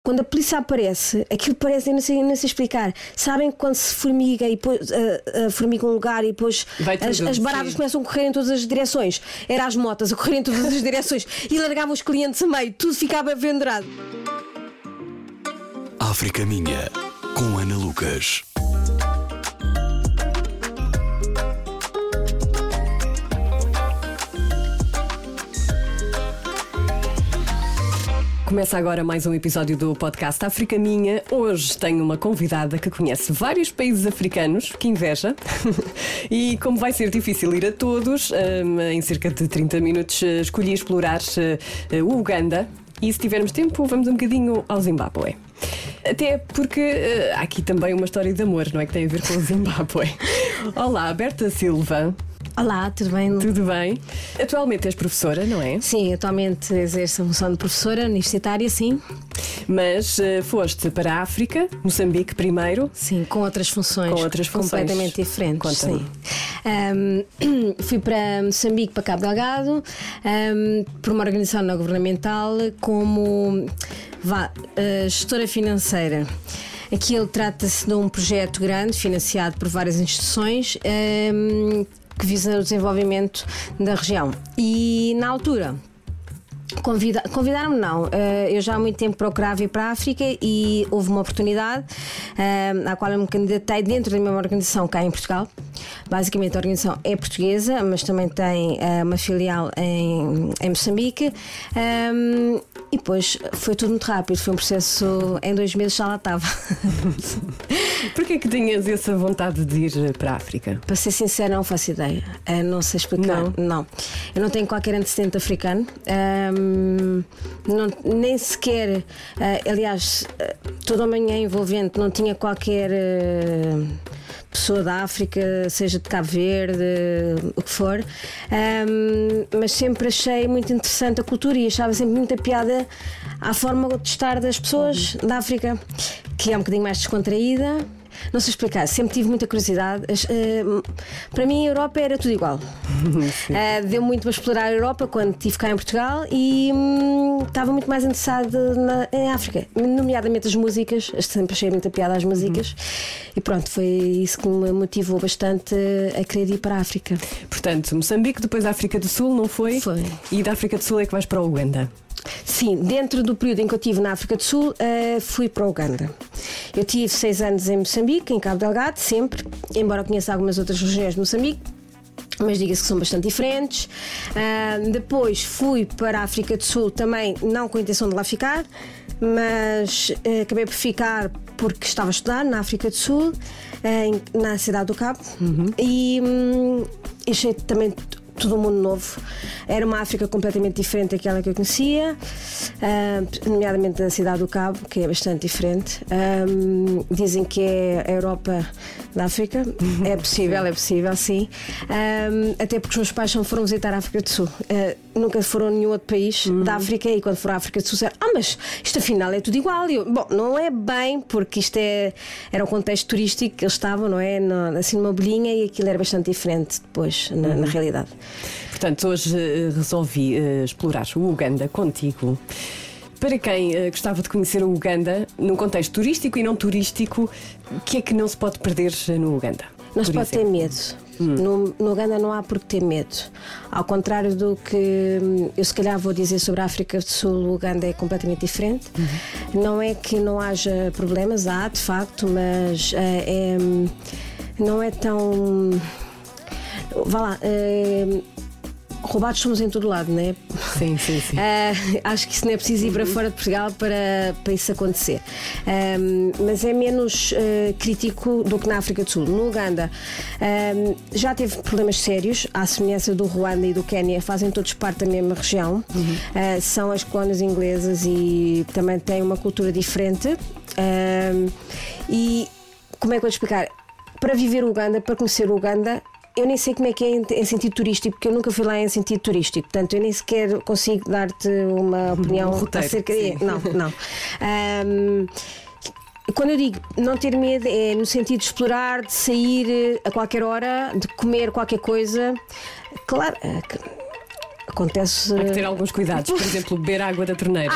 quando a polícia aparece, aquilo parece, eu não sei explicar. Sabem quando se formiga e depois formiga um lugar e depois as baratas começam a correr em todas as direções. Era as motas a correr em todas as direções e largavam os clientes a meio, tudo ficava vendurado. África Minha, com Ana Lucas. Começa agora mais um episódio do podcast África Minha. Hoje tenho uma convidada que conhece vários países africanos, que inveja. E como vai ser difícil ir a todos, em cerca de 30 minutos escolhi explorar o Uganda. E se tivermos tempo, vamos um bocadinho ao Zimbábue. Até porque há aqui também uma história de amor, não é? Que tem a ver com o Zimbábue. Olá, Berta Silva. Olá, tudo bem? Tudo bem. Atualmente és professora, não é? Sim, atualmente exerço a função de professora universitária, sim. Mas foste para a África, Moçambique primeiro. Sim, com outras funções. Completamente diferentes. Conta-me. Sim. Fui para Moçambique, para Cabo Delgado, por uma organização não governamental como gestora financeira. Aquilo trata-se de um projeto grande, financiado por várias instituições, que visa o desenvolvimento da região. E na altura convidaram-me, não. Eu já há muito tempo procurava ir para a África e houve uma oportunidade à qual eu me candidatei dentro da mesma organização cá em Portugal. Basicamente a organização é portuguesa, mas também tem uma filial em Moçambique. E depois foi tudo muito rápido, foi um processo, em 2 meses já lá estava. Porquê que tinhas essa vontade de ir para a África? Para ser sincera, não faço ideia. Não sei explicar. Não. Eu não tenho qualquer antecedente africano. Nem sequer, aliás, toda a manhã envolvente, não tinha qualquer pessoa da África, seja de Cabo Verde, o que for, mas sempre achei muito interessante a cultura e achava sempre muita piada à forma de estar das pessoas da África, que é um bocadinho mais descontraída. Não sei explicar, sempre tive muita curiosidade. Para mim a Europa era tudo igual. Deu muito para explorar a Europa quando estive cá em Portugal e estava muito mais interessada em África, nomeadamente as músicas. Sempre achei muita piada às músicas. E pronto, foi isso que me motivou bastante a querer ir para a África. Portanto, Moçambique, depois a África do Sul, não foi? Foi. E da África do Sul é que vais para o Uganda? Sim, dentro do período em que eu estive na África do Sul, fui para o Uganda. Eu tive 6 anos em Moçambique, em Cabo Delgado, sempre, embora eu conheça algumas outras regiões de Moçambique, mas diga-se que são bastante diferentes. Depois fui para a África do Sul, também não com a intenção de lá ficar, mas acabei por ficar porque estava a estudar na África do Sul, na cidade do Cabo, e achei também tudo um mundo novo. Era uma África completamente diferente daquela que eu conhecia, nomeadamente da cidade do Cabo, que é bastante diferente. Dizem que é a Europa da África. É possível, sim. Até porque os meus pais foram visitar a África do Sul. Nunca foram a nenhum outro país da África, e quando foram à África do Sul disseram: mas isto afinal é tudo igual. E eu, bom, não é bem, porque isto era um contexto turístico que eles estavam, não é? Assim numa bolinha, e aquilo era bastante diferente depois, na realidade. Portanto, hoje resolvi explorar o Uganda contigo. Para quem gostava de conhecer o Uganda, num contexto turístico e não turístico, o que é que não se pode perder no Uganda? Não se pode ter medo. No Uganda não há por que ter medo. Ao contrário do que eu se calhar vou dizer sobre a África do Sul, o Uganda é completamente diferente. Não é que não haja problemas, há de facto, mas não é tão... Vá lá, roubados somos em todo lado, não é? Sim. Acho que isso não é preciso ir para fora de Portugal para isso acontecer. Mas é menos crítico do que na África do Sul. No Uganda já teve problemas sérios, à semelhança do Ruanda e do Quénia, fazem todos parte da mesma região. São as colónias inglesas e também têm uma cultura diferente. E como é que eu vou explicar? Para viver o Uganda, para conhecer o Uganda, eu nem sei como é que é em sentido turístico, porque eu nunca fui lá em sentido turístico, portanto eu nem sequer consigo dar-te uma opinião acerca de... Não. Quando eu digo não ter medo, é no sentido de explorar, de sair a qualquer hora, de comer qualquer coisa. Claro, acontece. Há que ter alguns cuidados, por exemplo, beber água da torneira.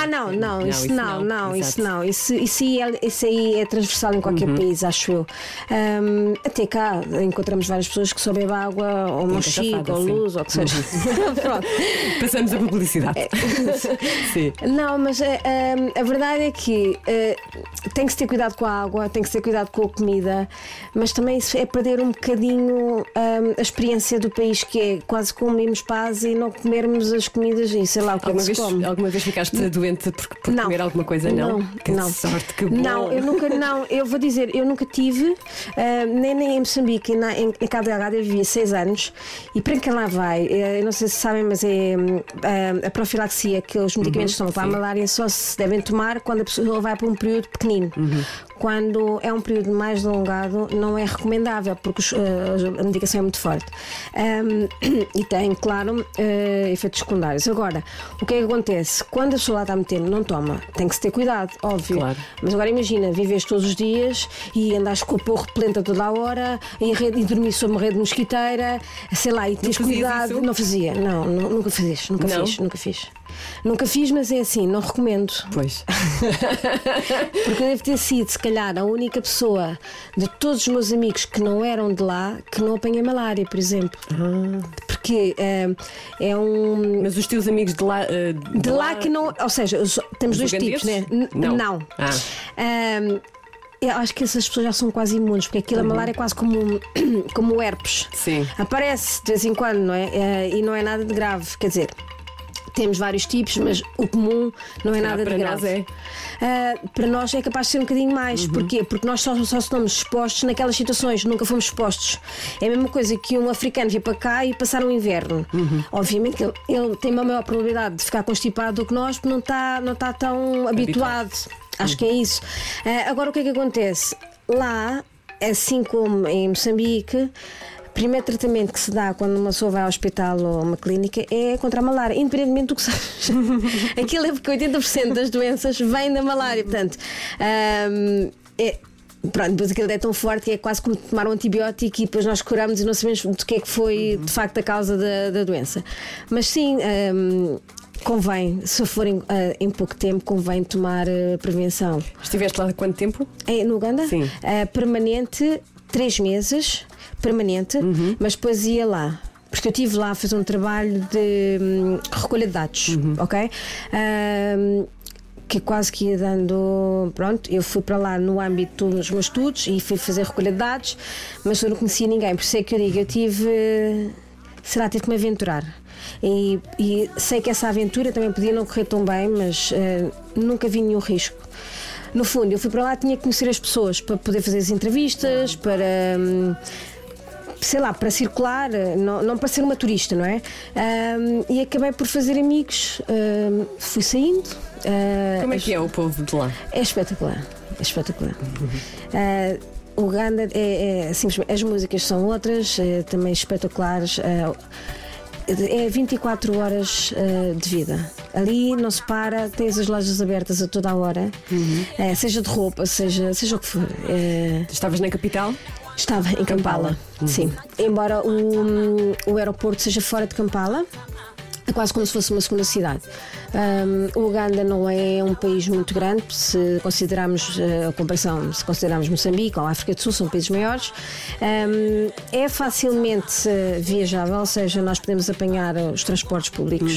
Isso aí é transversal em qualquer país, acho eu. Até cá encontramos várias pessoas que só bebem água, ou mochigo, ou luz, ou o que seja. Pronto. Passamos a publicidade. Sim. Não, mas a verdade é que tem que se ter cuidado com a água, tem que se ter cuidado com a comida, mas também isso é perder um bocadinho a experiência do país, que é quase comermos paz e não comermos as comidas e sei lá o que é que se come. Alguma vez ficaste doente por comer alguma coisa? Não. Que sorte, que bom. Não, eu vou dizer, eu nunca tive, nem em Moçambique, em Cabo Delgado eu vivia 6 anos e para quem lá vai, eu não sei se sabem, mas é a profilaxia, que os medicamentos são para a malária, só se devem tomar quando a pessoa vai para um período pequenino. Quando é um período mais alongado, não é recomendável, porque a medicação é muito forte. E tem, claro, efeitos secundários. Agora, o que é que acontece? Quando a pessoa lá está muito tempo, não toma, tem que se ter cuidado, óbvio. Claro. Mas agora imagina, vives todos os dias e andas com o porro repelente a toda a hora e dormir sob uma rede mosquiteira, sei lá, e tens cuidado. Não fazia, nunca fiz, Nunca fiz, mas é assim, não recomendo. Pois. Porque eu devo ter sido, se calhar, a única pessoa de todos os meus amigos que não eram de lá que não apanha malária, por exemplo. Porque é um. Mas os teus amigos de lá. De lá que não. Ou seja, temos dois tipos, né? Não. Eu acho que essas pessoas já são quase imunes, porque aquilo, a malária é quase como o herpes. Sim. Aparece de vez em quando, não é? E não é nada de grave. Quer dizer, temos vários tipos, mas o comum não é nada de grave. Para nós é capaz de ser um bocadinho mais. Porquê? Porque nós só estamos expostos naquelas situações, nunca fomos expostos. É a mesma coisa que um africano vir para cá e passar um inverno. Obviamente que ele tem uma maior probabilidade de ficar constipado do que nós, porque não está tão habituado. Acho que é isso. Agora, o que é que acontece? Lá, assim como em Moçambique, o primeiro tratamento que se dá quando uma pessoa vai ao hospital ou a uma clínica é contra a malária, independentemente do que seja. Aquilo é porque 80% das doenças vêm da malária. Portanto, pronto, depois aquilo é tão forte que é quase como tomar um antibiótico e depois nós curamos e não sabemos do que é que foi de facto a causa da doença. Mas sim, convém, se forem em pouco tempo, convém tomar prevenção. Estiveste lá há quanto tempo? No Uganda? Sim. Permanente, 3 meses, permanente, mas depois ia lá. Porque eu estive lá a fazer um trabalho de recolha de dados, ok? Que quase que ia dando. Pronto, eu fui para lá no âmbito dos meus estudos e fui fazer recolha de dados, mas eu não conhecia ninguém, por isso é que eu digo, eu tive que me aventurar. E sei que essa aventura também podia não correr tão bem, mas nunca vi nenhum risco. No fundo, eu fui para lá, tinha que conhecer as pessoas para poder fazer as entrevistas, para. Sei lá, para circular, não para ser uma turista, não é? E acabei por fazer amigos, fui saindo. Como é que é o povo de lá? É espetacular. O Uganda simplesmente, as músicas são outras, também espetaculares. É 24 horas de vida. Ali não se para, tens as lojas abertas a toda a hora, seja de roupa, seja o que for. Estavas na capital? Estava em Kampala, sim. Embora o aeroporto seja fora de Kampala, é quase como se fosse uma segunda cidade. O Uganda não é um país muito grande, se considerarmos a comparação, se considerarmos Moçambique ou a África do Sul, são países maiores. É facilmente viajável, ou seja, nós podemos apanhar os transportes públicos.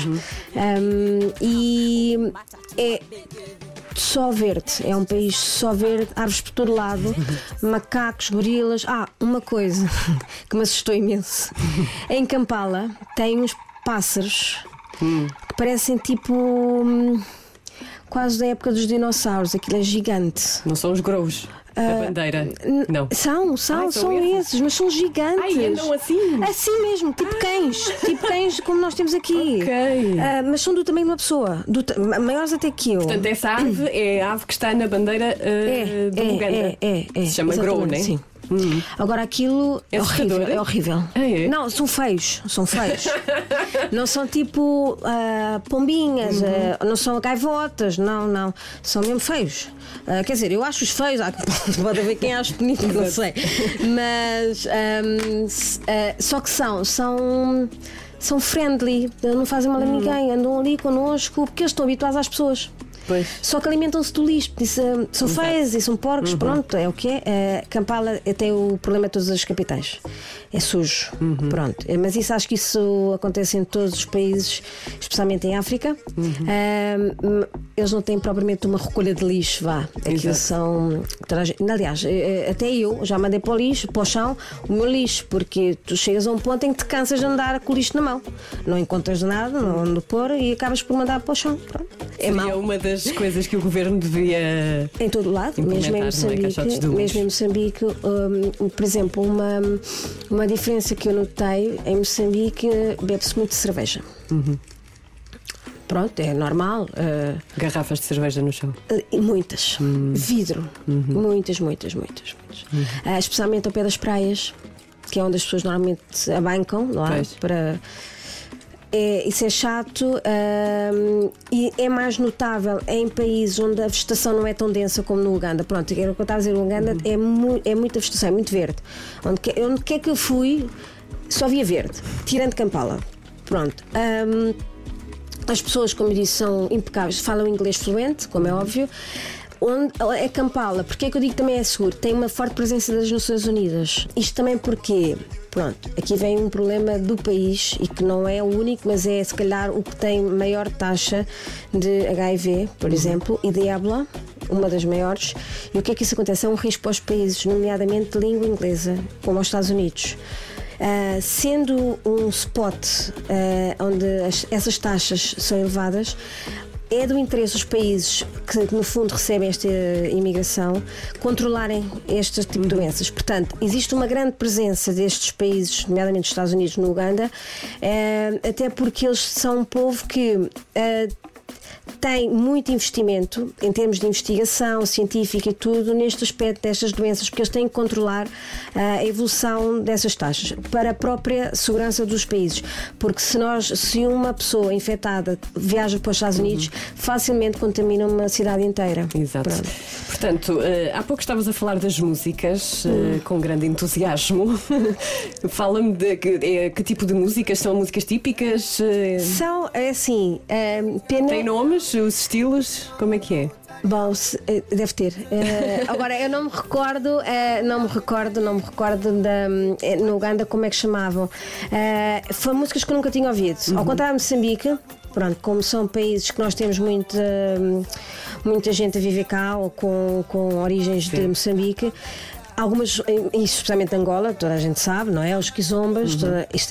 E é só verde, é um país só verde, árvores por todo lado, macacos, gorilas. Uma coisa que me assustou imenso: em Kampala tem uns pássaros que parecem tipo quase da época dos dinossauros. Aquilo é gigante. Não são os growos da bandeira? Não. São esses, mas são gigantes. Andam assim? Assim mesmo, tipo cães como nós temos aqui. Mas são do tamanho de uma pessoa, maiores até que eu. Portanto, essa ave é a ave que está na bandeira do Uganda. Se chama grow, não é? Sim. Agora aquilo é horrível. Não, são feios. Não são tipo pombinhas, não são gaivotas, não. São mesmo feios. Quer dizer, eu acho-os feios, pode haver quem ache bonito, não sei. Mas só que são são friendly, não fazem mal a ninguém, andam ali connosco, porque eles estão habituados às pessoas. Pois. Só que alimentam-se do lixo, são feias e são porcos, pronto, é o que é. Kampala tem o problema de todas as capitais, é sujo, pronto. Mas isso, acho que isso acontece em todos os países, especialmente em África. Eles não têm propriamente uma recolha de lixo, aquilo são. Aliás, até eu já mandei para o lixo, para o chão, o meu lixo, porque tu chegas a um ponto em que te cansas de andar com o lixo na mão, não encontras nada, não onde pôr e acabas por mandar para o chão. Pronto. É uma das coisas que o governo devia em todo lado, mesmo em Moçambique, por exemplo, uma diferença que eu notei em Moçambique, bebe-se muito cerveja. Pronto, é normal. Garrafas de cerveja no chão? Muitas. Vidro. Muitas. Especialmente ao pé das praias, que é onde as pessoas normalmente abancam lá para. Isso é chato, e é mais notável em países onde a vegetação não é tão densa como no Uganda. Pronto, era o que eu estava a dizer, o Uganda é muita vegetação, é muito verde. Onde quer que eu fui, só via verde, tirando Kampala. Pronto. As pessoas, como eu disse, são impecáveis, falam inglês fluente, como é óbvio. Onde é Kampala, porque é que eu digo que também é seguro? Tem uma forte presença das Nações Unidas. Isto também porque, pronto, aqui vem um problema do país e que não é o único, mas é se calhar o que tem maior taxa de HIV, por exemplo, e de ébola, uma das maiores. E o que é que isso acontece? É um risco para os países, nomeadamente de língua inglesa, como os Estados Unidos. Sendo um spot onde essas taxas são elevadas, é do interesse dos países que no fundo recebem esta imigração controlarem este tipo de doenças. Portanto, existe uma grande presença destes países, nomeadamente dos Estados Unidos, no Uganda, até porque eles são um povo que tem muito investimento em termos de investigação científica e tudo neste aspecto destas doenças, porque eles têm que controlar a evolução dessas taxas para a própria segurança dos países, porque se uma pessoa infectada viaja para os Estados Unidos, facilmente contamina uma cidade inteira. Exato. Pronto. Portanto, há pouco estavas a falar das músicas com grande entusiasmo. Fala-me de que tipo de músicas são músicas típicas? São, assim, pena. Tem nomes, os estilos, como é que é? Bom, deve ter. Agora, eu não me recordo no Uganda como é que chamavam. Foram músicas que eu nunca tinha ouvido. Ao contrário de Moçambique, pronto, como são países que nós temos muita gente a viver cá ou com origens de Moçambique. Algumas, especialmente Angola, toda a gente sabe, não é? Os quizombas, isto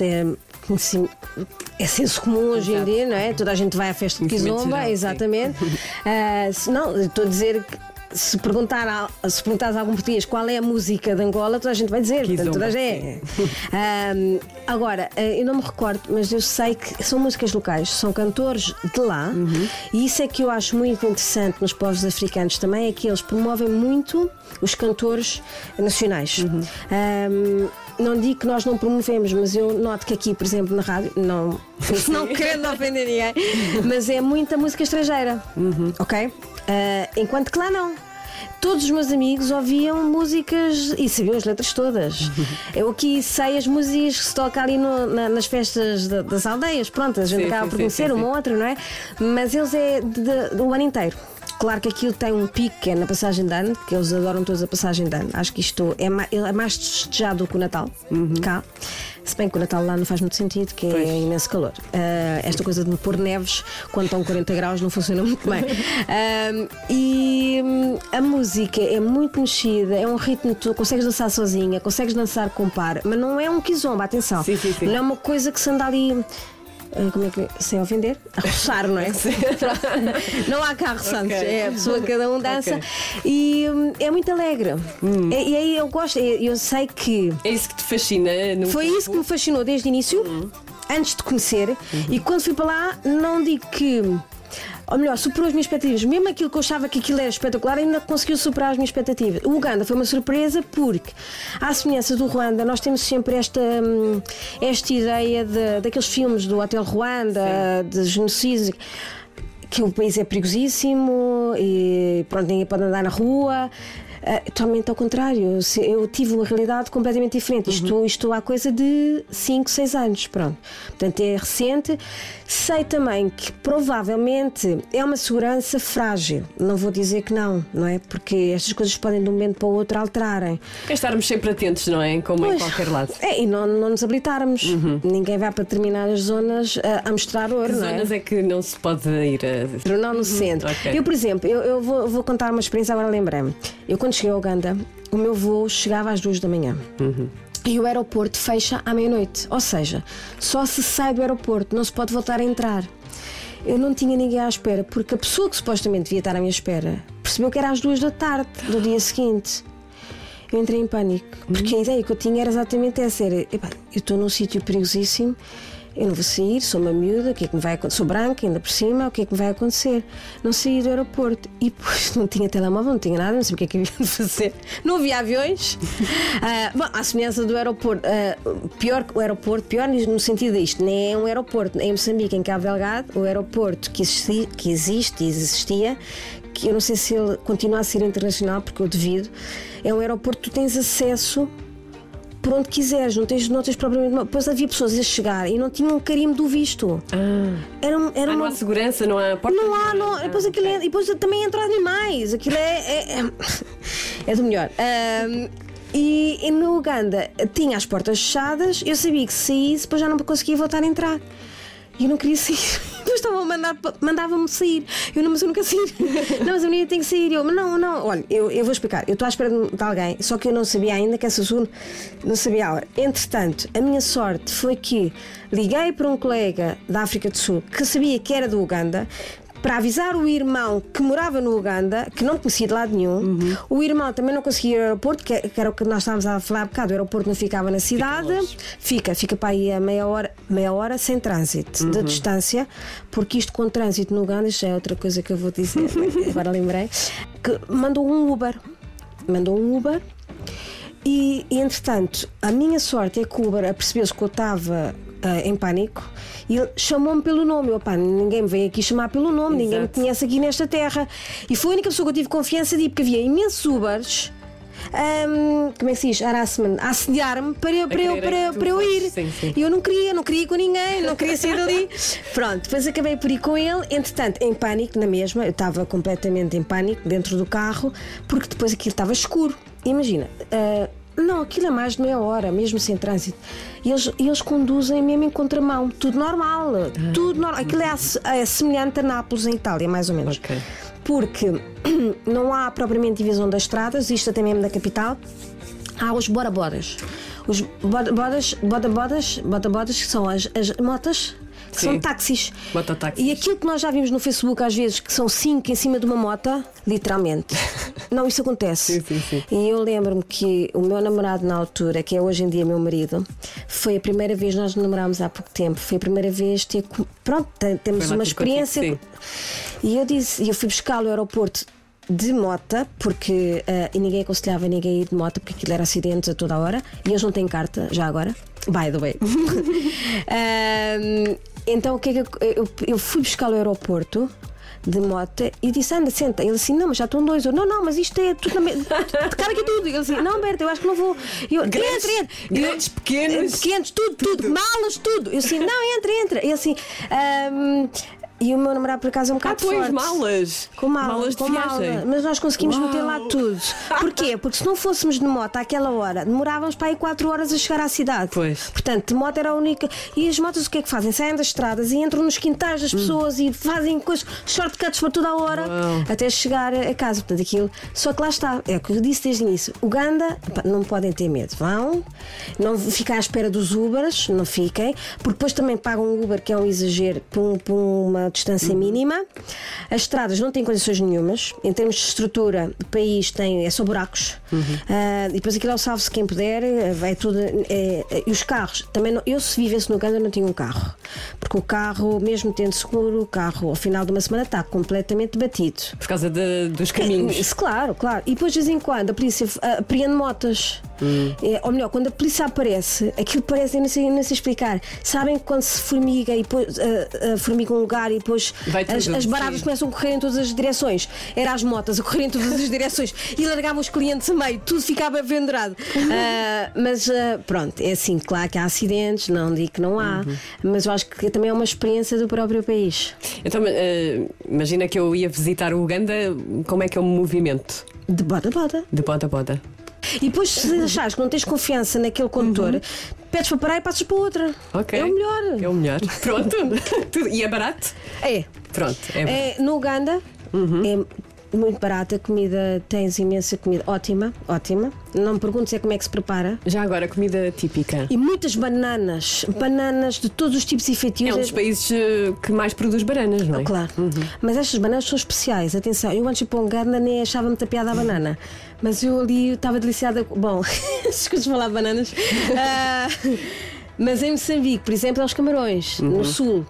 é senso comum hoje em dia, não é? Toda a gente vai à festa de Kizomba, exatamente. Não, estou a dizer que se perguntares a algum português qual é a música de Angola, toda a gente vai dizer. Portanto, toda a gente. Agora, eu não me recordo, mas eu sei que são músicas locais, são cantores de lá, e isso é que eu acho muito interessante nos povos africanos também, é que eles promovem muito os cantores nacionais. Não digo que nós não promovemos, mas eu noto que aqui, por exemplo, na rádio, não querendo ofender ninguém, mas é muita música estrangeira, ok? Enquanto que lá não. Todos os meus amigos ouviam músicas e sabiam as letras todas. Eu aqui sei as músicas que se toca ali nas festas das aldeias. Pronto, a gente acaba por conhecer uma ou outra, não é? Mas eles é do ano inteiro. Claro que aquilo tem um pico, que é na passagem de ano, que eles adoram todos a passagem de ano. Acho que isto é mais festejado do que o Natal, cá. Se bem que o Natal lá não faz muito sentido, que é imenso calor. Esta coisa de pôr neves quando estão 40 graus não funciona muito bem. E a música é muito mexida, é um ritmo que tu consegues dançar sozinha, consegues dançar com par, mas não é um kizomba, atenção. Sim. Não é uma coisa que se anda ali. Como é que sem ofender? A roçar, não é? Não há carro santos, é a pessoa, cada um dança. E é muito alegre. E aí eu gosto, eu sei que. É isso que te fascina? Foi isso que me fascinou desde o início, antes de conhecer. E quando fui para lá, não digo que. Ou melhor, superou as minhas expectativas. Mesmo aquilo que eu achava que aquilo era espetacular, ainda conseguiu superar as minhas expectativas. O Uganda foi uma surpresa porque, à semelhança do Ruanda, nós temos sempre esta ideia daqueles filmes do Hotel Ruanda, de genocídio, que o país é perigosíssimo e pronto, ninguém pode andar na rua. Totalmente ao contrário, eu tive uma realidade completamente diferente. Isto há coisa de 5, 6 anos, pronto. Portanto, é recente. Sei também que provavelmente é uma segurança frágil. Não vou dizer que não é? Porque estas coisas podem de um momento para o outro alterarem. É estarmos sempre atentos, não é? Como em qualquer lado. E não nos habilitarmos. Ninguém vai para determinadas zonas a mostrar ouro, Que não é? zonas é que não se pode ir a... Não no centro. Ok. Eu, por exemplo, eu vou contar uma experiência, agora lembrei-me. Eu, quando cheguei a Uganda, o meu voo chegava às 2 da manhã. E o aeroporto fecha à meia-noite. Ou seja, só se sai do aeroporto, não se pode voltar a entrar. Eu não tinha ninguém à espera, porque a pessoa que supostamente devia estar à minha espera percebeu que era às 2 da tarde do dia seguinte. Eu entrei em pânico, porque a ideia que eu tinha era exatamente essa: eu estou num sítio perigosíssimo, eu não vou sair, sou uma miúda, o que é que me vai acontecer? Sou branca, ainda por cima, o que é que me vai acontecer? Não saí do aeroporto e depois não tinha telemóvel, não tinha nada, não sei o que é que havia de fazer. Não havia aviões. Bom, à semelhança do aeroporto, pior que o aeroporto, pior no sentido disto, nem é um aeroporto. Em Moçambique, em Cabo Delgado, o aeroporto que existia, que eu não sei se ele continua a ser internacional, porque eu devido, é um aeroporto que tu tens acesso por onde quiseres, não tens propriamente. Depois havia pessoas a chegar e não tinham um carimbo do visto. Era não há segurança, não há porta. Não. Depois, e depois também entram animais. Aquilo é do melhor. E no Uganda tinha as portas fechadas, eu sabia que se saísse, depois já não conseguia voltar a entrar. E eu não queria sair. Depois mandava-me sair. Mas eu nunca saí. Não, mas a menina tem que sair. Não. Olha, eu vou explicar. Eu estou à espera de alguém, só que eu não sabia ainda que essa segunda não sabia a hora. Entretanto, a minha sorte foi que liguei para um colega da África do Sul que sabia que era do Uganda, para avisar o irmão que morava no Uganda, que não conhecia de lado nenhum. O irmão também não conseguia ir ao aeroporto, que era o que nós estávamos a falar há bocado. O aeroporto não ficava na cidade, fica para aí a meia hora sem trânsito de distância, porque isto com trânsito no Uganda, isto é outra coisa que eu vou dizer, agora lembrei, que mandou um Uber. E entretanto, a minha sorte é que o Uber percebeu-se que eu estava em pânico e ele chamou-me pelo nome. Ninguém me vem aqui chamar pelo nome. Exato. Ninguém me conhece aqui nesta terra. E foi a única pessoa que eu tive confiança de ir, porque havia imensos Ubers, como é que se diz? Harassment, a assediar-me para eu ir. Sim. E eu não queria ir com ninguém, não queria sair dali. Pronto, depois acabei por ir com ele. Entretanto, em pânico, na mesma, eu estava completamente em pânico dentro do carro, porque depois aquilo estava escuro. Imagina, não, aquilo é mais de meia hora, mesmo sem trânsito. E eles conduzem mesmo em contramão. Tudo normal. Aquilo é semelhante a Nápoles, em Itália, mais ou menos. Okay. Porque não há propriamente divisão das estradas, isto até mesmo da capital. Há os bodabodas. Os bodabodas, que são as motas, que são táxis. Mototáxis. E aquilo que nós já vimos no Facebook às vezes, que são 5 em cima de uma moto, literalmente. Não, isso acontece. Sim. E eu lembro-me que o meu namorado na altura, que é hoje em dia meu marido, foi a primeira vez, nós namorámos há pouco tempo, foi a primeira vez temos uma experiência. Contigo, e eu fui buscá-lo ao aeroporto de moto, porque e ninguém aconselhava ninguém a ir de moto, porque aquilo era acidentes a toda a hora, e eles não têm carta já agora, by the way. Então o que é que eu fui buscá-lo ao aeroporto de moto e disse: anda, senta. Ele assim: não, mas já estão 2. Eu: não, mas isto é tudo cara aqui tudo. Ele assim: não, Berta, eu acho que não vou. Grandes, pequenos, tudo, malas, tudo. Eu assim: não, entra. Ele assim: e o meu namorado por acaso é um bocado forte. Malas. Com malas de viagem. Mas nós conseguimos meter lá tudo. Porquê? Porque se não fôssemos de moto àquela hora, demorávamos para aí 4 horas a chegar à cidade. Pois. Portanto, de moto era a única. E as motos o que é que fazem? Saem das estradas e entram nos quintais das pessoas e fazem coisas, shortcuts por toda a hora, até chegar a casa. Portanto, aquilo. Só que lá está, é o que eu disse desde o início. Uganda, não podem ter medo. Vão, não fiquem à espera dos Ubers, não fiquem, porque depois também pagam um Uber, que é um exagero, por uma distância mínima. As estradas não têm condições nenhumas. Em termos de estrutura, o país é só buracos. E depois aquilo é o salve-se quem puder, vai tudo. E os carros, também não, eu se vivesse no Uganda não tinha um carro, porque o carro, mesmo tendo seguro, o carro ao final de uma semana está completamente batido. Por causa dos caminhos. Claro. E depois de vez em quando a polícia apreende motas. Ou melhor, quando a polícia aparece, aquilo parece, eu não sei explicar. Sabem que quando se formiga e depois formiga um lugar e e depois Vai tudo, as baratas sim. começam a correr em todas as direções. Era as motas a correr em todas as direções e largavam os clientes a meio, tudo ficava pendurado. Mas pronto, é assim, claro que há acidentes, não digo que não há, mas eu acho que também é uma experiência do próprio país. Então, imagina que eu ia visitar o Uganda, como é que é o movimento? De bota a bota. De bota a bota. E depois, se achares que não tens confiança naquele condutor, pedes para parar e passas para outra. Ok. É o melhor. É o melhor. Pronto. E é barato? É. Pronto. É barato. No Uganda é muito barata a comida, tens imensa comida, ótima. Não me perguntes como é que se prepara. Já agora, comida típica. E muitas bananas de todos os tipos e feitios. É um dos países que mais produz bananas, não é? Claro, mas estas bananas são especiais. Atenção, eu antes de ir para um Uganda nem achava muita piada a banana, mas eu ali estava deliciada. Bom, escutas falar de bananas. Mas em Moçambique, por exemplo, é os camarões, no sul.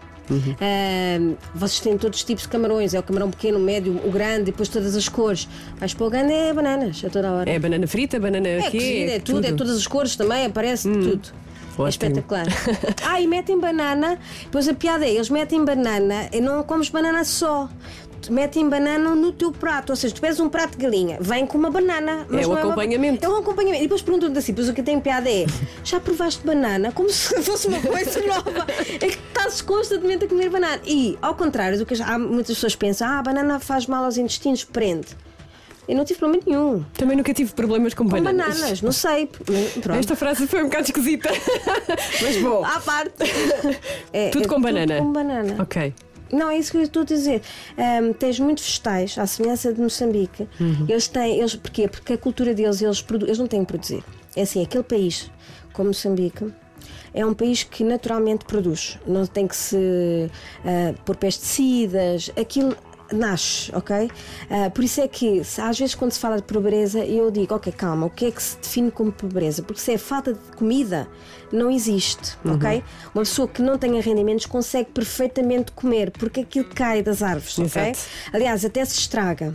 Vocês têm todos os tipos de camarões. É o camarão pequeno, o médio, o grande, depois todas as cores. Vais para o Uganda, é bananas a toda a hora. É banana frita, banana É quê? cozida, é tudo, é todas as cores também, aparece tudo. Ótimo. É espetacular. E metem banana. Depois a piada é, eles metem banana e não comes banana só. Metem banana no teu prato, ou seja, tu pedes um prato de galinha, vem com uma banana. Mas É um não acompanhamento. É um acompanhamento. E depois perguntam-te assim, pois o que tem piada é, já provaste banana? Como se fosse uma coisa nova. É que estás constantemente a comer banana. E, ao contrário do que há muitas pessoas pensam, a banana faz mal aos intestinos, prende. Eu não tive problema nenhum. Também nunca tive problemas com bananas. Bananas, não sei. Pronto. Esta frase foi um bocado esquisita. Mas bom. À parte. Tudo com banana. Tudo com banana. Ok. Não, é isso que eu estou a dizer. Tens muitos vegetais, à semelhança de Moçambique. Porquê? Porque a cultura deles, eles não têm que produzir. É assim, aquele país, como Moçambique, é um país que naturalmente produz. Não tem que se pôr pesticidas, aquilo nasce, ok? Por isso é que, às vezes, quando se fala de pobreza, eu digo, ok, calma, o que é que se define como pobreza? Porque se é falta de comida, não existe, ok? Uma pessoa que não tenha rendimentos consegue perfeitamente comer, porque aquilo cai das árvores, ok? Exato. Aliás, até se estraga.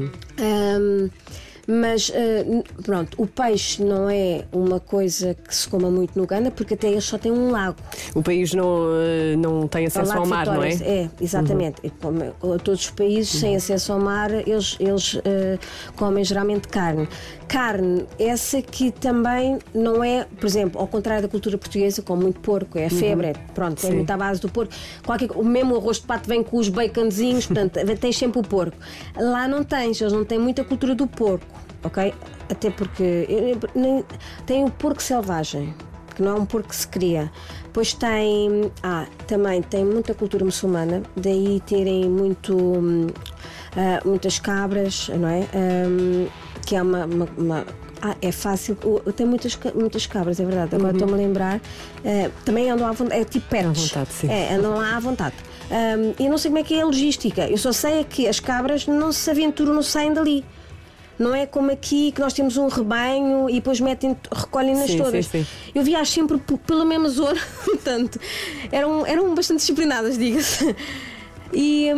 Mas pronto, o peixe não é uma coisa que se coma muito no Uganda, porque até eles só têm um lago. O país não tem acesso ao mar, não é? É, exatamente. E como todos os países sem acesso ao mar, eles comem geralmente carne. Carne, essa que também não é, por exemplo, ao contrário da cultura portuguesa, com muito porco, é a febre, pronto, é muito à base do porco. O mesmo arroz de pato vem com os baconzinhos, portanto, tens sempre o porco. Lá não tens, eles não têm muita cultura do porco, ok? Até porque tem o porco selvagem, que não é um porco que se cria. Depois também tem muita cultura muçulmana, daí terem muitas cabras, não é? Que é é fácil, tem muitas cabras, é verdade. Agora estou-me a lembrar. Também andam à vontade, é tipo pernas. À vontade, sim. Andam lá à vontade. Eu não sei como é que é a logística, eu só sei é que as cabras não se aventuram, não saem dali. Não é como aqui que nós temos um rebanho e depois recolhem-nas todas. Sim. Eu viajo sempre pela mesma zona, portanto, eram bastante disciplinadas, diga-se. E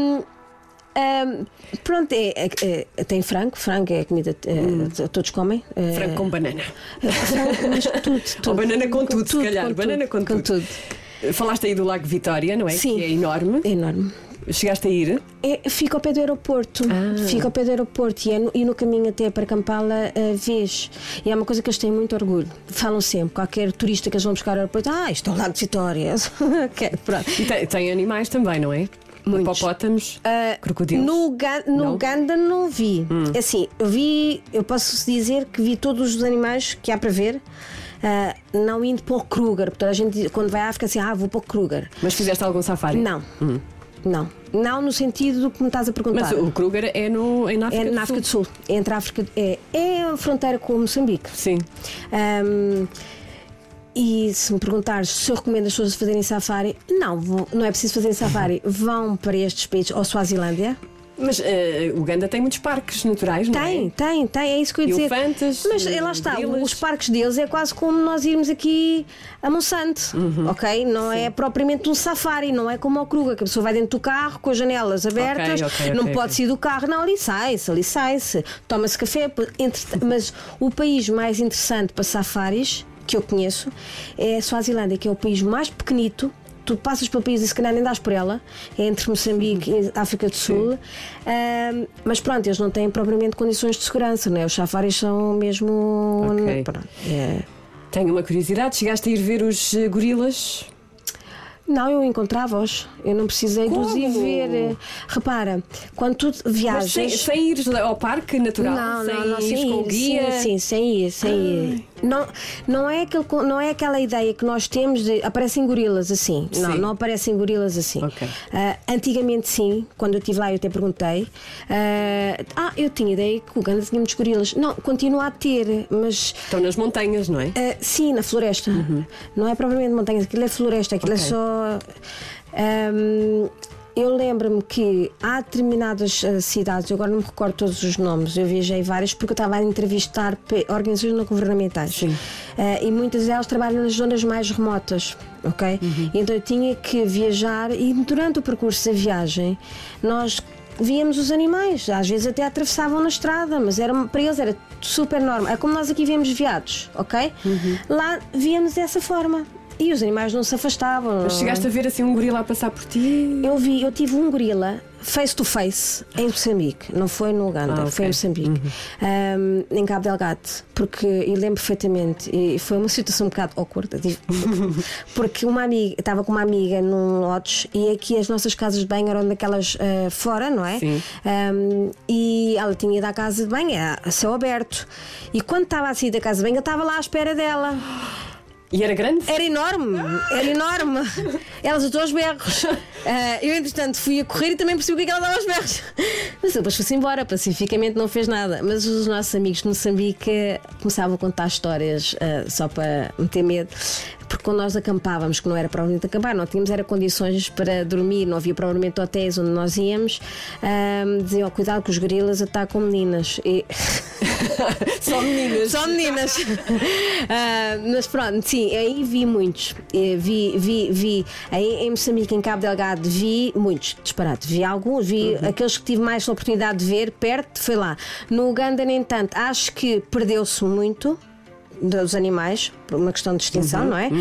pronto, tem frango é a comida, todos comem. Frango com banana. Frango, mas tudo. Ou banana com tudo, se calhar. Banana com tudo. Falaste aí do Lago Vitória, não é? Sim. Que é enorme. É enorme. Chegaste a ir? Fica ao pé do aeroporto. Fica ao pé do aeroporto e no caminho até para Kampala vês. E é uma coisa que eles têm muito orgulho. Falam sempre, qualquer turista que eles vão buscar ao aeroporto, isto é o Lago de Vitória. Pronto. E tem animais também, não é? Muitos. Hipopótamos, crocodilos. No Uganda não vi. Assim, eu posso dizer que vi todos os animais que há para ver. Não indo para o Kruger, porque a gente quando vai à África assim, vou para o Kruger. Mas fizeste algum safari? Não. Não no sentido do que me estás a perguntar. Mas o Kruger é na África na África do Sul. Entre a África, é a fronteira com Moçambique. Sim. E se me perguntares se eu recomendo as pessoas fazerem safari, não é preciso fazerem safari. Vão para estes países, ou Suazilândia. Mas Uganda tem muitos parques naturais, não é? Tem, é isso que eu ia dizer. Elefantes, mas lá está, grilas. os parques deles é quase como nós irmos aqui a Monsanto, ok? Não é propriamente um safari, não é como ao Kruger, que a pessoa vai dentro do carro com as janelas abertas, não pode sair do carro, não, ali sai-se, toma-se café, mas o país mais interessante para safaris que eu conheço é a Suazilândia, que é o país mais pequenito. tu passas pelo país e se calhar nem dás por ela, é entre Moçambique e África do Sul. Mas pronto, eles não têm propriamente condições de segurança, não é? Os safaris são mesmo. Ok. Pronto, Tenho uma curiosidade, chegaste a ir ver os gorilas? Não, eu encontrava-os. Eu não precisei de os ir ver. Repara, quando tu viajas. Mas sem ir ao parque natural? Não, sem ir com guia? Sim, sem ir. Não é aquela ideia que nós temos de aparecem gorilas assim. Não aparecem gorilas assim. Ok. Antigamente sim, quando eu estive lá eu até perguntei. Eu tinha ideia que o Uganda tinha muitos gorilas. Não, continua a ter, mas. Estão nas montanhas, não é? Sim, na floresta. Não é propriamente montanhas, aquilo é floresta, aquilo é só. Eu lembro-me que há determinadas cidades, eu agora não me recordo todos os nomes, eu viajei várias porque eu estava a entrevistar organizações não governamentais. E muitas delas trabalham nas zonas mais remotas, ok? Então eu tinha que viajar e durante o percurso da viagem nós víamos os animais, às vezes até atravessavam na estrada, mas para eles era super normal. É como nós aqui vemos veados, ok? Lá víamos dessa forma. E os animais não se afastavam. Mas chegaste a ver assim um gorila a passar por ti? Eu tive um gorila face to face em Moçambique, não foi no Uganda, foi em Moçambique, em Cabo Delgado, e lembro perfeitamente, e foi uma situação um bocado awkward, porque estava com uma amiga num lodge e aqui as nossas casas de banho eram daquelas fora, não é? Sim. E ela tinha ido à casa de banho, a céu aberto, e quando estava a sair da casa de banho, eu estava lá à espera dela. E era grande? Era enorme. Ela soltou aos berros. Eu, entretanto, fui a correr e também percebi o que ela dava aos berros. Mas depois foi-se embora, pacificamente não fez nada. Mas os nossos amigos de Moçambique começavam a contar histórias só para meter medo. Porque quando nós acampávamos, que não era provavelmente acampar, não tínhamos condições para dormir, não havia provavelmente hotéis onde nós íamos, diziam, cuidado que os gorilas atacam meninas. Só meninas. Só meninas. Mas pronto, sim, aí vi muitos. Vi aí em Moçambique, em Cabo Delgado, vi muitos, disparate. Vi alguns, aqueles que tive mais oportunidade de ver perto, foi lá. No Uganda, nem tanto, acho que perdeu-se muito dos animais, por uma questão de extinção, não é?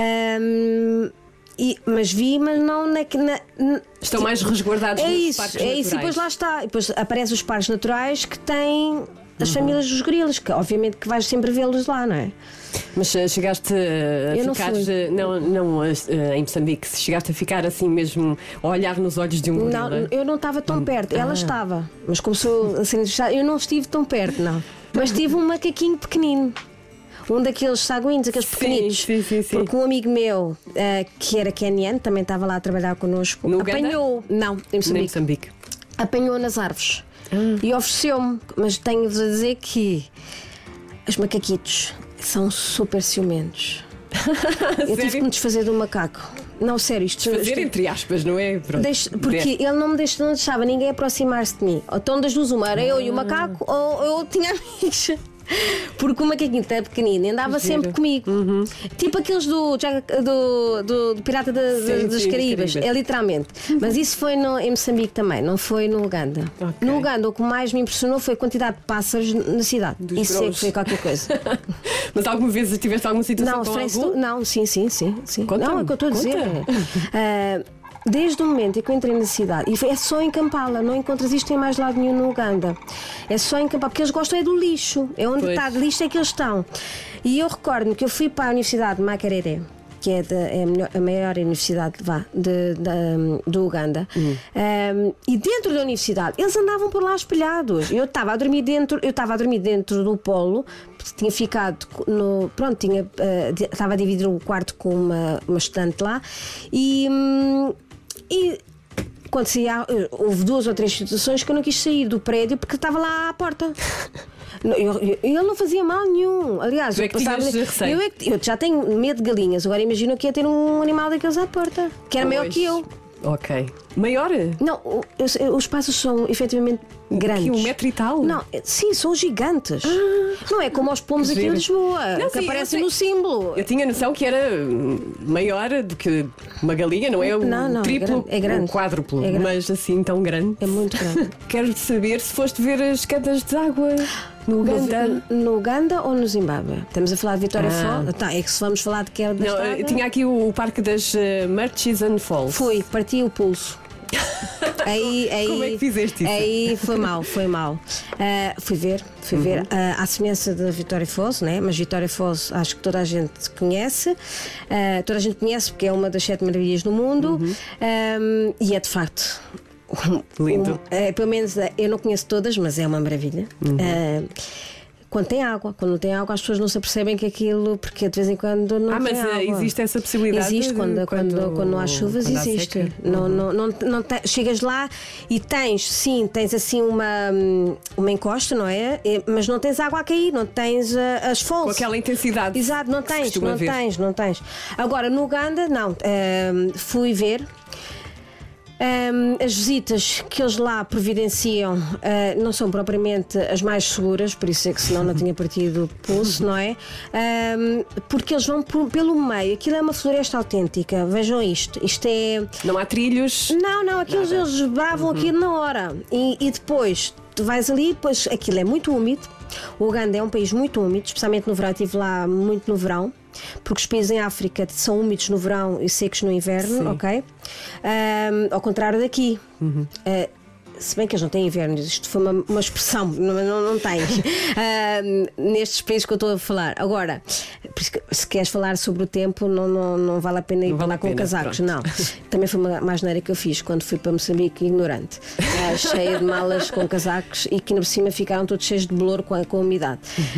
Mas não estão mais resguardados nos parques naturais. É isso, e depois lá está. E depois aparecem os parques naturais que têm as famílias dos gorilas, que obviamente que vais sempre vê-los lá, não é? Mas chegaste a ficar em Moçambique, chegaste a ficar assim mesmo a olhar nos olhos de um gorila? Não, eu não estava tão perto, ela estava, mas como sou assim, eu não estive tão perto, não. Mas tive um macaquinho pequenino. Um daqueles saguinhos, aqueles pequenitos. Sim. Porque um amigo meu, que era queniano, também estava lá a trabalhar connosco, no apanhou. Uganda? Não, em Moçambique. Apanhou nas árvores e ofereceu-me. Mas tenho-vos a dizer que os macaquitos são super ciumentos. Eu tive que me desfazer do macaco. Não, sério, isto desfazer entre aspas, não é? Porque ele não deixava ninguém aproximar-se de mim. Então, das duas, uma era eu e o macaco, ou eu tinha amigos. Porque o macaquinho era pequenino, andava sempre comigo. Tipo aqueles do Pirata dos Caribas. É literalmente. Mas isso foi em Moçambique também, não foi no Uganda. No Uganda, o que mais me impressionou foi a quantidade de pássaros na cidade. Isso é que foi qualquer coisa. Mas alguma vez tiveste alguma situação com algum? Não, sim. Não, é o que eu estou a dizer. Desde o momento em que eu entrei na cidade, e é só em Kampala, não encontras isto em mais lado nenhum no Uganda. É só em Kampala, porque eles gostam do lixo. É onde está de lixo é que eles estão. E eu recordo-me que eu fui para a Universidade de Makerere, que é a maior universidade do Uganda. E dentro da universidade eles andavam por lá espelhados. Eu estava a dormir dentro do polo, tinha ficado estava a dividir o quarto com uma estudante lá e quando saía, houve 2 ou 3 situações que eu não quis sair do prédio porque estava lá à porta. Ele não fazia mal nenhum. Aliás, eu já tenho medo de galinhas. Agora imagino que ia ter um animal daqueles à porta, que era maior que eu. Ok. Maior? Não, os pássaros são efetivamente grandes. Que 1 metro e tal? Não, sim, são gigantes. Não é como os pomos aqui em Lisboa, que aparecem no símbolo. Eu tinha noção que era maior do que uma galinha, não é? Não, triplo, é grande. Um quádruplo, é grande. Mas assim tão grande. É muito grande. Quero saber se foste ver as quedas de água. No Uganda? No Uganda ou no Zimbábue? Estamos a falar de Vitória Falls? Tá, é que se vamos falar de queda da estrada... Tinha aqui o Parque das Murchison Falls. Fui, parti o pulso. Aí, como é que fizeste isso? Aí foi mal. Fui ver. À semelhança da Vitória Falls, né? Mas Vitória Falls acho que toda a gente conhece. Toda a gente conhece porque é uma das 7 maravilhas do mundo. E é de facto lindo. Pelo menos eu não conheço todas, mas é uma maravilha. Quando não tem água, as pessoas não se apercebem que aquilo, porque de vez em quando não tem água. Mas existe essa possibilidade? Existe, quando não há chuvas, existe. Não chegas lá e tens assim uma encosta, não é? Mas não tens água a cair, não tens as falls. Com aquela intensidade. Exato, não tens. Agora, no Uganda, não. Fui ver. As visitas que eles lá providenciam não são propriamente as mais seguras, por isso é que senão não tinha partido o pulso, não é? Porque eles vão pelo meio, aquilo é uma floresta autêntica, vejam isto é... Não há trilhos? Não, aquilo eles bravam aquilo na hora e depois tu vais ali, pois aquilo é muito úmido. O Uganda é um país muito úmido, especialmente no verão. Eu estive lá muito no verão, porque os países em África são úmidos no verão e secos no inverno. Sim. Ok? Ao contrário daqui. Se bem que eles não têm inverno, isto foi uma expressão, não tens. Nestes países que eu estou a falar. Agora, se queres falar sobre o tempo, não vale a pena ir para lá com casacos. Pronto. Não. Também foi uma asneira que eu fiz quando fui para Moçambique, ignorante. Cheia de malas com casacos e que por cima ficaram todos cheios de bolor com a umidade.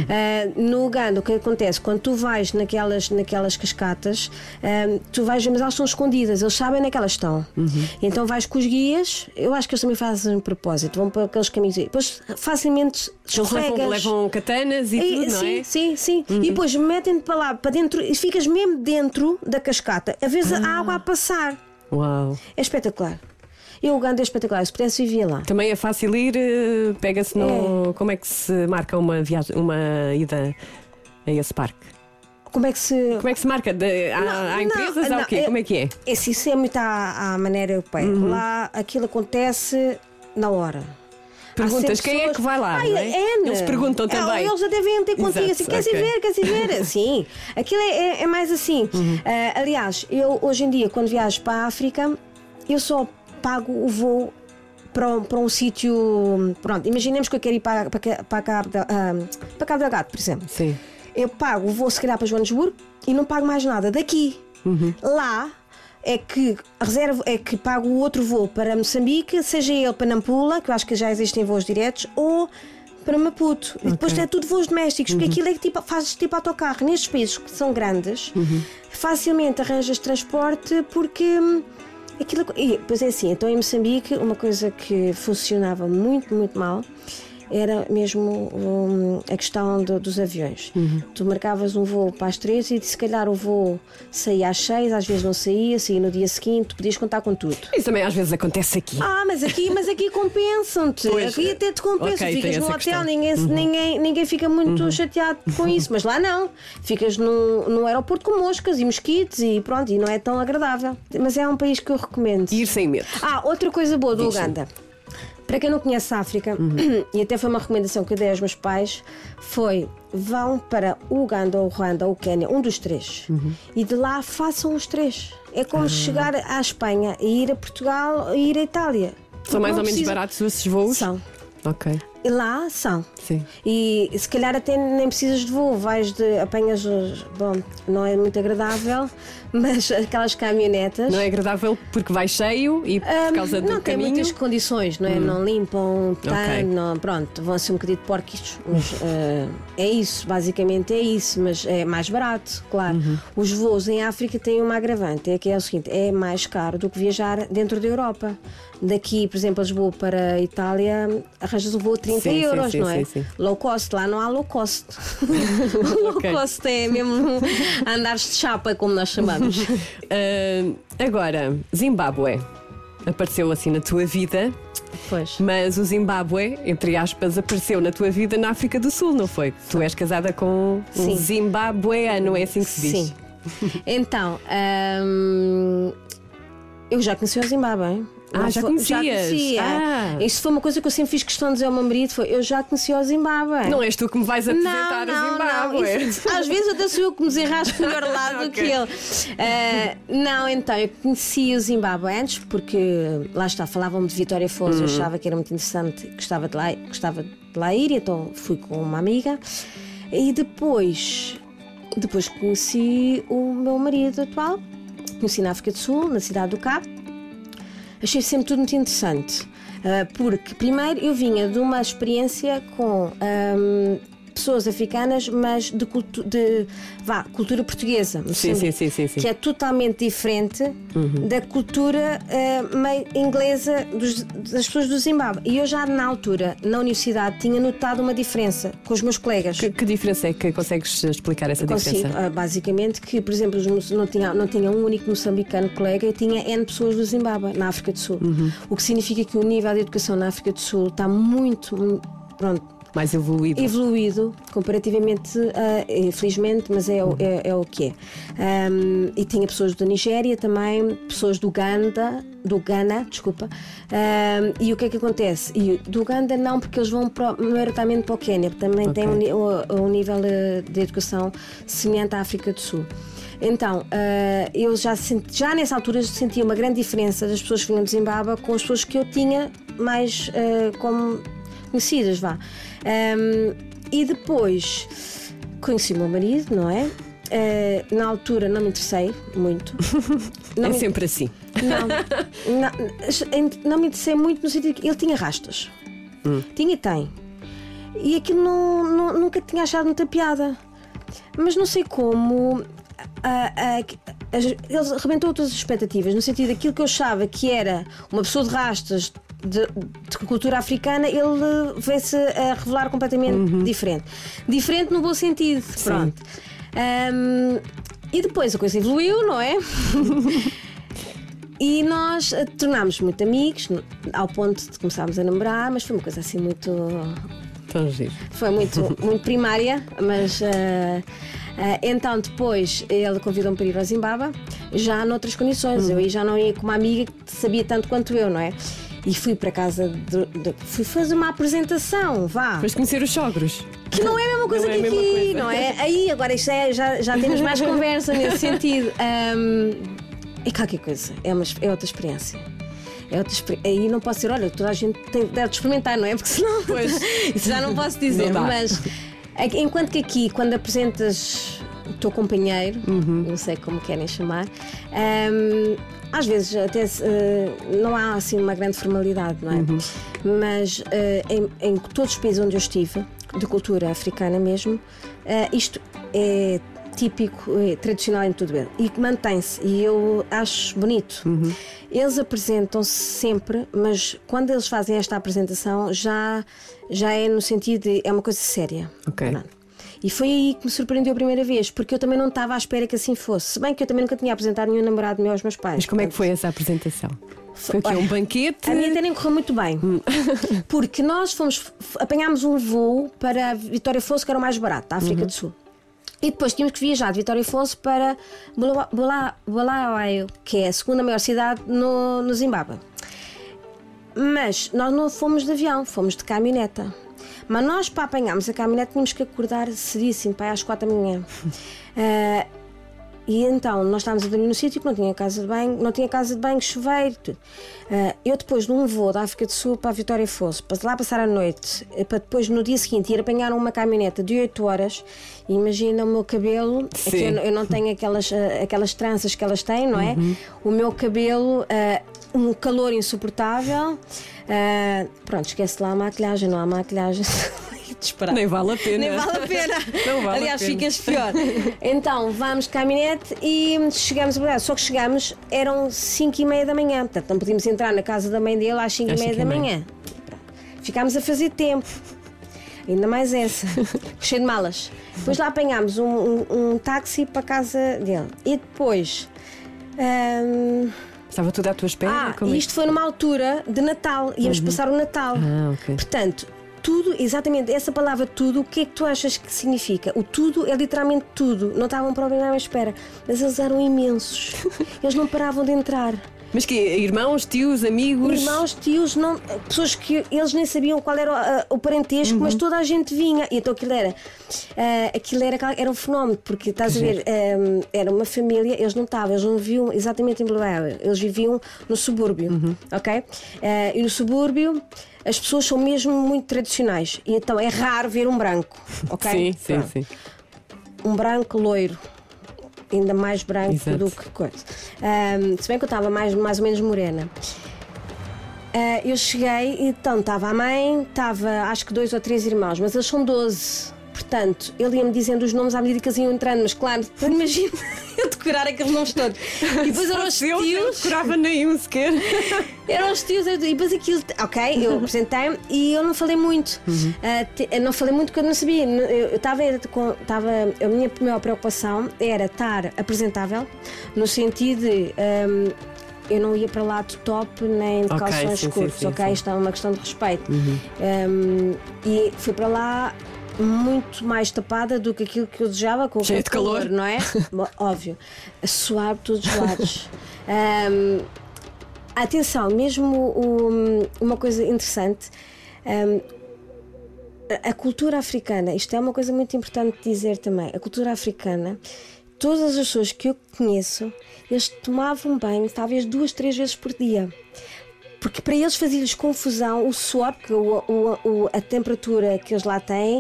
No Uganda, o que acontece? Quando tu vais naquelas cascatas, tu vais ver, mas elas estão escondidas, eles sabem onde é que elas estão. Então vais com os guias, eu acho que eles também fazem um propósito, vão para aqueles caminhos e depois facilmente escorregas. Levam katanas e tudo, não é? Sim. E depois metem-te para lá, para dentro, e ficas mesmo dentro da cascata, a ver a água a passar. Uau! É espetacular. E o Uganda é espetacular, se pudesse vivia lá. Também é fácil ir, pega-se no... Como é que se marca uma ida a esse parque? Como é que se marca? Há empresas? Há o quê? Como é que é? Isso é muito à maneira europeia. Lá aquilo acontece na hora. Perguntas quem é que vai lá? Não é? Eles perguntam também. Eles já devem ter contigo assim: queres ir ver? Sim, aquilo é mais assim. Aliás, eu hoje em dia, quando viajo para a África, eu só pago o voo para um sítio. Pronto, imaginemos que eu quero ir para Cabo Delgado, por exemplo. Sim. Eu pago o voo se calhar para Joanesburgo e não pago mais nada daqui. Lá é que pago o outro voo para Moçambique, seja ele para Nampula, que eu acho que já existem voos diretos, ou para Maputo. E depois é tudo voos domésticos, porque aquilo é que fazes tipo autocarro. Nestes países que são grandes, facilmente arranjas transporte porque aquilo. Pois é assim, então em Moçambique, uma coisa que funcionava muito, muito mal era mesmo a questão dos aviões. Tu marcavas um voo para as 3 e se calhar o voo saía às 6, às vezes não saía no dia seguinte, tu podias contar com tudo. Isso também às vezes acontece aqui. Mas aqui compensam-te. Aqui até te compensam. Okay, ficas no hotel, ninguém fica muito chateado com isso, mas lá não. Ficas no aeroporto com moscas e mosquitos e pronto, e não é tão agradável. Mas é um país que eu recomendo. Ir sem medo. Outra coisa boa do Uganda. Para quem não conhece a África, e até foi uma recomendação que eu dei aos meus pais, vão para o Uganda ou o Ruanda ou o Quénia, um dos 3, e de lá façam os 3. É como chegar à Espanha e ir a Portugal e ir à Itália. São mais ou menos baratos esses voos? São. Ok. E lá são. Sim. E se calhar até nem precisas de voo, apanhas, não é muito agradável, mas aquelas caminhonetas. Não é agradável porque vai cheio e por causa do caminho? Não tem muitas condições, não é? Não limpam tanto, pronto, vão ser um bocadinho de porquis, mas é isso, basicamente é isso, mas é mais barato, claro. Os voos em África têm uma agravante, que é o seguinte, é mais caro do que viajar dentro da Europa. Daqui, por exemplo, a Lisboa para a Itália, arranjas um voo a 30 euros, não é? Sim. Low cost, lá não há low cost. Low cost é mesmo andares de chapa, como nós chamamos. Agora, Zimbábue apareceu assim na tua vida. Pois. Mas o Zimbábue, entre aspas, apareceu na tua vida na África do Sul, não foi? Tu és casada com um zimbabueano, é assim que se diz? Sim. Então, eu já conheci o Zimbábue, Já conhecias? Já conhecia. Isso foi uma coisa que eu sempre fiz questão de dizer ao meu marido, eu já conhecia o Zimbábue. Não és tu que me vais apresentar o Zimbábue. Não. Às vezes até sou eu que me desenrasco melhor lado do que ele. Não, então, eu conheci o Zimbábue antes, porque lá está, falavam-me de Vitória Falls, eu achava que era muito interessante, gostava de lá ir, então fui com uma amiga. E depois conheci o meu marido atual, conheci na África do Sul, na cidade do Cabo. Achei sempre tudo muito interessante, porque primeiro eu vinha de uma experiência com pessoas africanas, mas de cultura portuguesa, sim. que é totalmente diferente da cultura inglesa das pessoas do Zimbábue. E eu já na altura, na universidade, tinha notado uma diferença com os meus colegas. Que diferença é que consegues explicar essa diferença? Consigo, basicamente que, por exemplo, não tinha um único moçambicano colega, e tinha N pessoas do Zimbábue, na África do Sul. O que significa que o nível de educação na África do Sul está muito mais evoluído comparativamente, infelizmente, mas é o que é. E tinha pessoas da Nigéria também, pessoas do Ghana, e o que é que acontece? E do Uganda não, porque eles vão maioritariamente para o Quénia, também tem um nível de educação semelhante à África do Sul. Então, eu já nessa altura sentia uma grande diferença das pessoas que vinham de Zimbábue com as pessoas que eu tinha mais como conhecidas, e depois conheci o meu marido, não é? Na altura não me interessei muito. Sempre assim. Não me interessei muito no sentido que ele tinha rastas. Tinha e tem. E aquilo nunca tinha achado muita piada. Mas não sei como. Ele arrebentou todas as expectativas, no sentido daquilo que eu achava que era uma pessoa de rastas de cultura africana, ele veio-se a revelar completamente diferente. Diferente no bom sentido. Pronto. E depois a coisa evoluiu, não é? E nós tornámos muito amigos, ao ponto de começarmos a namorar, mas foi uma coisa assim muito. Tão giro. Foi muito primária, mas. Então depois ele convidou-me para ir ao Zimbábue, já noutras condições. Eu aí já não ia com uma amiga que sabia tanto quanto eu, não é? E fui para casa, fui fazer uma apresentação, Foste conhecer os sogros. Que não é a mesma coisa que aqui, não é? Aí agora isto já temos mais conversa nesse sentido. É qualquer coisa, é outra experiência. Aí não posso dizer, olha, toda a gente deve experimentar, não é? Porque senão isso já não posso dizer. Mas enquanto que aqui, quando apresentas o teu companheiro, não sei como querem chamar, às vezes até não há assim uma grande formalidade, não é? Mas em todos os países onde eu estive, de cultura africana mesmo, isto é típico, tradicional em tudo ele, e mantém-se, e eu acho bonito. Eles apresentam-se sempre, mas quando eles fazem esta apresentação já é no sentido de é uma coisa séria. E foi aí que me surpreendeu a primeira vez, porque eu também não estava à espera que assim fosse. Se bem que eu também nunca tinha apresentado nenhum namorado meu aos meus pais. Mas como é que foi essa apresentação? Foi um banquete? A minha até nem correu muito bem. Porque nós apanhámos um voo para Vitória Falls, que era o mais barato, da África do Sul. E depois tínhamos que viajar de Vitória Falls para Bulawayo, que é a segunda maior cidade no Zimbábue. Mas nós não fomos de avião, fomos de caminhoneta. Mas nós, para apanharmos a caminhonete, tínhamos que acordar cedíssimo, para às 4 da manhã. E então nós estávamos a dormir no sítio que não tinha casa de banho, chuveiro, tudo. Eu depois de um voo da África do Sul para a Vitória Falls, para lá passar a noite, para depois no dia seguinte ir apanhar uma caminhoneta de 8 horas, e imagina o meu cabelo, é que eu não tenho aquelas tranças que elas têm, não é? O meu cabelo, um calor insuportável. Pronto, esquece lá a maquilhagem, não há maquilhagem. Nem vale a pena. Aliás, ficas pior. Então, vamos de caminhonete e chegamos a Braga. Só que chegamos, eram 5:30 da manhã. Portanto, não podíamos entrar na casa da mãe dele às 5:30 da manhã. Ficámos a fazer tempo. Ainda mais essa. Cheio de malas. Depois lá apanhámos um táxi para a casa dele. E depois. Estava tudo à tua espera? Isto foi numa altura de Natal. Íamos passar o Natal. Portanto, tudo, exatamente, essa palavra tudo, o que é que tu achas que significa? O tudo é literalmente tudo. Não estavam propriamente à espera, mas eles eram imensos. Eles não paravam de entrar. Mas que irmãos, tios, amigos? Irmãos, tios, não, pessoas que eles nem sabiam qual era o parentesco, mas toda a gente vinha. E então aquilo era um fenómeno, porque estás a ver, era uma família, eles não viviam exatamente em Bilbao, eles viviam no subúrbio, ok? E no subúrbio as pessoas são mesmo muito tradicionais, e então é raro ver um branco, ok? Sim. Um branco loiro, ainda mais branco Exato. do que coisa. Se bem que eu estava mais ou menos morena. Eu cheguei, então estava a mãe, estava acho que 2 ou 3 irmãos, mas eles são 12. Portanto, ele ia-me dizendo os nomes à medida que eles iam entrando, mas claro, então imagina eu decorar aqueles nomes todos. E depois eram os Eu não tios. decorava nenhum sequer. Eram os tios, e depois aquilo. Ok, eu apresentei-me e eu não falei muito. Não falei muito porque eu não sabia. A minha maior preocupação era estar apresentável, no sentido de. Eu não ia para lá de top nem de calções curtos, ok? Isto é uma questão de respeito. E fui para lá muito mais tapada do que aquilo que eu desejava, com cheio o de calor, não é? Óbvio, a suar por todos os lados. Atenção, mesmo uma coisa interessante, a cultura africana, isto é uma coisa muito importante de dizer também, a cultura africana, todas as pessoas que eu conheço, eles tomavam banho talvez 2, 3 vezes por dia. Porque para eles fazia-lhes confusão o suor, porque a temperatura que eles lá têm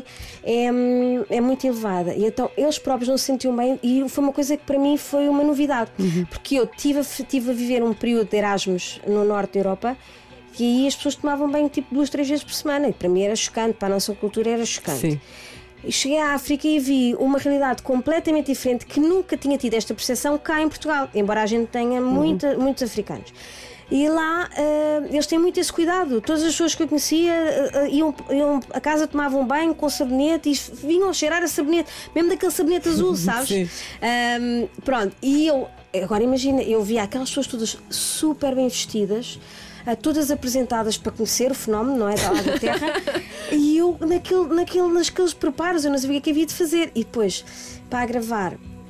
é muito elevada. E então eles próprios não se sentiam bem, e foi uma coisa que para mim foi uma novidade. Porque eu tive a viver um período de Erasmus no norte da Europa, e aí as pessoas tomavam banho tipo 2, 3 vezes por semana. E para mim era chocante, para a nossa cultura era chocante. Sim. E cheguei à África e vi uma realidade completamente diferente, que nunca tinha tido esta percepção cá em Portugal, embora a gente tenha muitos africanos. E lá eles têm muito esse cuidado. Todas as pessoas que eu conhecia iam a casa, tomavam banho com sabonete e vinham cheirar a sabonete, mesmo daquele sabonete azul, sabes? Sim. Pronto, e eu agora imagina, eu via aquelas pessoas todas super bem vestidas, todas apresentadas para conhecer o fenómeno, não é? Da água da terra. E eu naqueles preparos eu não sabia o que havia de fazer. E depois, para gravar,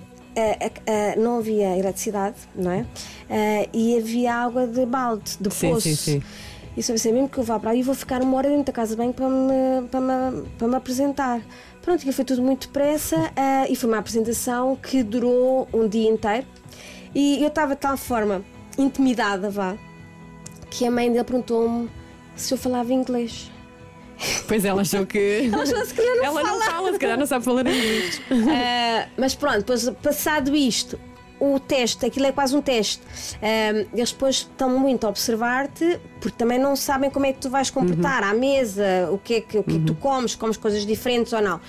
não havia eletricidade, não é? E havia água de balde, de poço. Sim. E só pensei, mesmo que eu vá para aí, vou ficar 1 hora dentro da casa de banho para me apresentar. Pronto, e foi tudo muito depressa, e foi uma apresentação que durou um dia inteiro. E eu estava de tal forma intimidada, que a mãe dele perguntou-me se eu falava inglês. Pois ela achou que. Ela achou, se calhar ela não fala, se calhar não sabe falar inglês. Mas pronto, depois, passado isto, o teste, aquilo é quase um teste. Eles depois estão muito a observar-te, porque também não sabem como é que tu vais comportar à mesa, o que é que tu comes coisas diferentes ou não.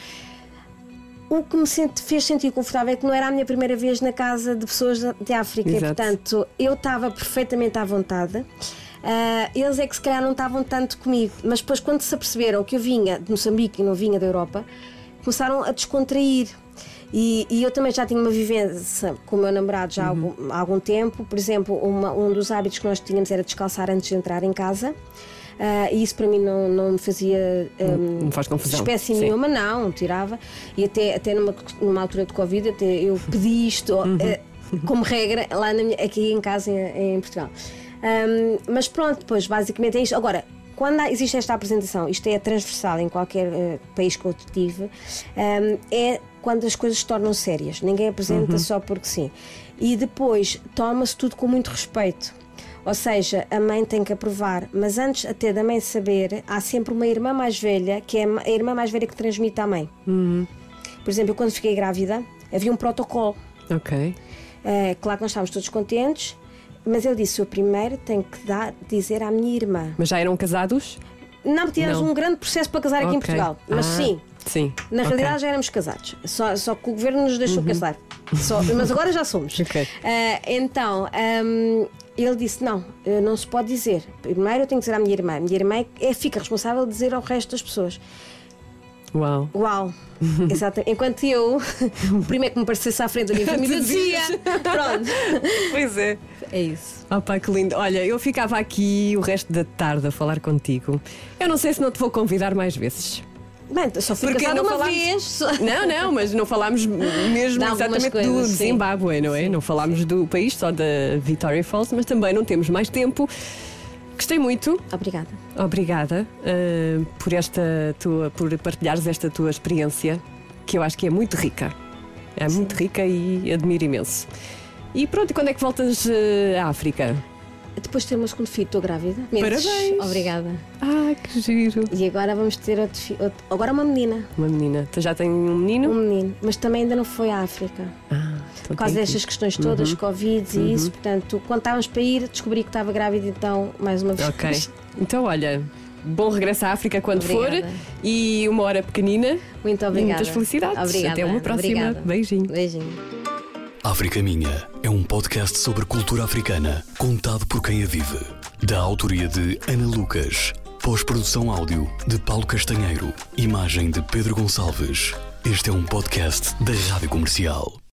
O que me fez sentir confortável é que não era a minha primeira vez na casa de pessoas de África. E, portanto, eu estava perfeitamente à vontade. Eles é que se calhar não estavam tanto comigo, mas depois, quando se aperceberam que eu vinha de Moçambique e não vinha da Europa, começaram a descontrair. E eu também já tinha uma vivência com o meu namorado já há algum tempo. Por exemplo, um dos hábitos que nós tínhamos era descalçar antes de entrar em casa. E isso para mim não me fazia não faz confusão. Espécie nenhuma, não, tirava. E até numa altura de Covid, eu pedi isto como regra lá aqui em casa em Portugal. Mas pronto, depois basicamente é isto. Agora, quando existe esta apresentação, isto é transversal em qualquer país que eu tive, é quando as coisas se tornam sérias. Ninguém apresenta só porque sim. E depois toma-se tudo com muito respeito. Ou seja, a mãe tem que aprovar, mas antes até da mãe saber, há sempre uma irmã mais velha, que é a irmã mais velha que transmite à mãe. Por exemplo, eu, quando fiquei grávida, havia um protocolo. Ok. Claro que nós estávamos todos contentes, mas ele disse: eu primeiro tenho que dizer à minha irmã. Mas já eram casados? Não, tínhamos um grande processo para casar aqui em Portugal. Mas sim. Na realidade já éramos casados. Só que o governo nos deixou casar. Mas agora já somos. Então, ele disse: não se pode dizer. Primeiro eu tenho que dizer à minha irmã. A minha irmã fica responsável de dizer ao resto das pessoas. Uau. Exatamente. Enquanto eu, o primeiro que me parecesse à frente da minha família dizia. Pronto. Pois é. É isso. Pá, que lindo. Olha, eu ficava aqui o resto da tarde a falar contigo. Eu não sei se não te vou convidar mais vezes. Bem, só fui Porque casada não uma falámos- vez. Não, mas não falámos mesmo De algumas exatamente coisas, do sim. Zimbábue, não é? Não falámos do país, só da Victoria Falls, mas também não temos mais tempo. Gostei muito. Obrigada. Obrigada por partilhares esta tua experiência, que eu acho que é muito rica. É muito rica e admiro imenso. E pronto, e quando é que voltas à África? Depois de ter o meu segundo filho, estou grávida. Parabéns. Obrigada. Ah, que giro. E agora vamos ter outro filho. Agora uma menina. Uma menina. Tu já tens um menino? Um menino. Mas também ainda não foi à África. Então Por causa tem que destas ir. questões todas, Covid e isso. Portanto, quando estávamos para ir, descobri que estava grávida, então, mais uma vez. Ok. Então, olha, bom regresso à África quando Obrigada. for e uma hora pequenina. Muito E obrigada. muitas felicidades. Obrigada, Até uma Ana. próxima. Obrigada. Beijinho. Beijinho. África Minha é um podcast sobre cultura africana, contado por quem a vive. Da autoria de Ana Lucas. Pós-produção áudio de Paulo Castanheiro. Imagem de Pedro Gonçalves. Este é um podcast da Rádio Comercial.